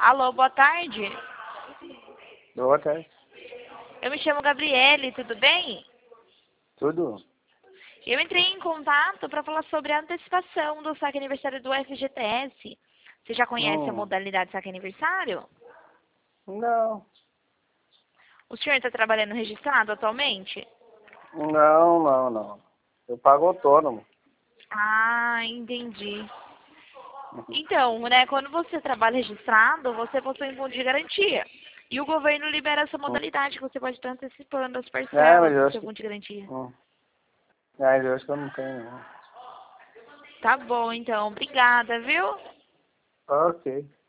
Alô, boa tarde. Boa tarde. Eu me chamo Gabriele, tudo bem? Tudo? Eu entrei em contato para falar sobre a antecipação do saque aniversário do FGTS. Você já conhece a modalidade saque aniversário? Não. O senhor está trabalhando registrado atualmente? Não. Eu pago autônomo. Ah, entendi. Então, né, quando você trabalha registrado, você possui um fundo de garantia. E o governo libera essa modalidade que você pode estar antecipando as Mas parcelas eu do acho seu que... fundo de garantia. Mas eu acho que eu não tenho, não. Tá bom, então. Obrigada, viu? Ok.